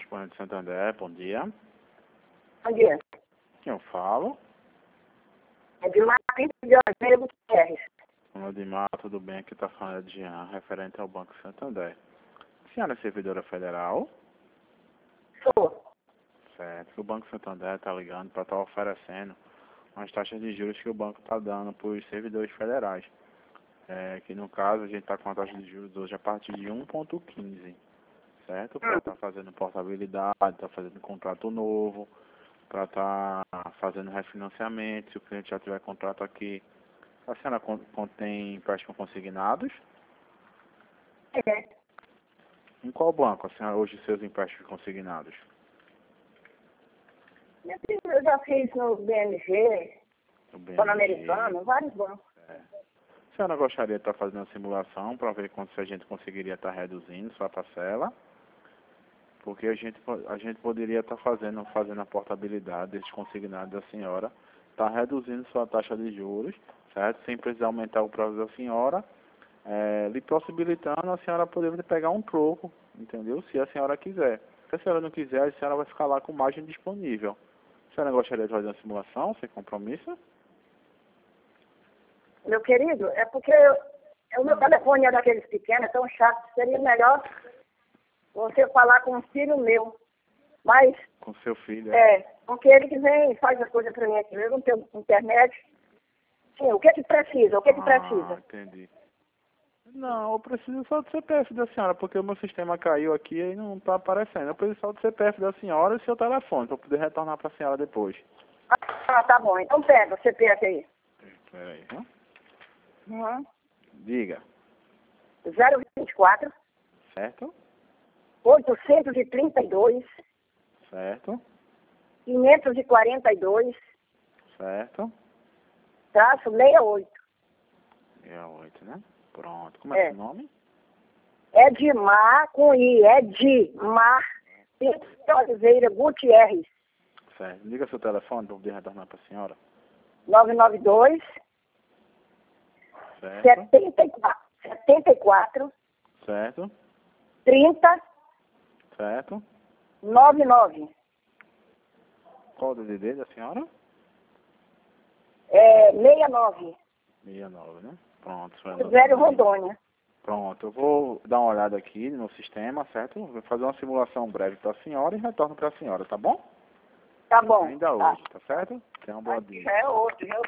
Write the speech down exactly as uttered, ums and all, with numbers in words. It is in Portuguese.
Corrente Santander, bom dia. Bom dia. Quem eu falo? É de Martins de Oliveira Gutierrez. Odimar, tudo bem? Aqui está falando de Jean, referente ao Banco Santander. A senhora é servidora federal? Sou. Certo. O Banco Santander está ligando para estar oferecendo umas taxas de juros que o banco está dando para os servidores federais. É, que no caso a gente está com a taxa de juros hoje a partir de um vírgula quinze. Certo? Para estar fazendo portabilidade, estar fazendo contrato novo, para estar fazendo refinanciamento, se o cliente já tiver contrato aqui. A senhora con- contém empréstimos consignados? É. Em qual banco a senhora hoje seus empréstimos consignados? Eu já fiz no B M G, No B M G. Pan-Americano, vários bancos. É. A senhora gostaria de estar fazendo uma simulação para ver quanto se a gente conseguiria estar reduzindo sua parcela? Porque a gente, po- a gente poderia estar fazendo, fazendo a portabilidade desses consignados da senhora, estar reduzindo sua taxa de juros, certo? Sem precisar aumentar o prazo da senhora, é, lhe possibilitando a senhora poder pegar um troco, entendeu? Se a senhora quiser. Se a senhora não quiser, a senhora vai ficar lá com margem disponível. A senhora gostaria de fazer uma simulação, sem compromisso? Meu querido, é porque eu- o meu telefone é daqueles pequenos, é tão chato. Seria melhor você falar com um filho meu. Mas, Com seu filho, é? é, porque ele que vem e faz as coisas para mim aqui. Eu não tenho internet. Sim, o que que precisa? O que que Ah, precisa? entendi. Não, eu preciso só do C P F da senhora, porque o meu sistema caiu aqui e não está aparecendo. Eu preciso só do C P F da senhora e seu telefone, para poder retornar para a senhora depois. Ah, tá bom. Então pega o C P F aí. Espera aí, viu? Uhum. Diga. zero vinte e quatro, Certo? oitocentos e trinta e dois, Certo? quinhentos e quarenta e dois, Certo? traço sessenta e oito. sessenta e oito, né? Pronto. Como é, É. seu nome? Edmar com I, Edmar de Oliveira Gutierrez. Certo. Diga seu telefone para poder retornar para a senhora. nove nove dois, Certo? setenta e quatro, setenta e quatro, Certo? trinta, Certo? noventa e nove. Qual o D D D da senhora? É, sessenta e nove. sessenta e nove, né? Pronto. foi Zero anotado. Rondônia. Pronto, eu vou dar uma olhada aqui no sistema, certo? Vou fazer uma simulação breve para a senhora e retorno para a senhora, tá bom? Tá bom. Ainda Tá. hoje, tá certo? Tenha um bom dia. Já é outro, já é outro.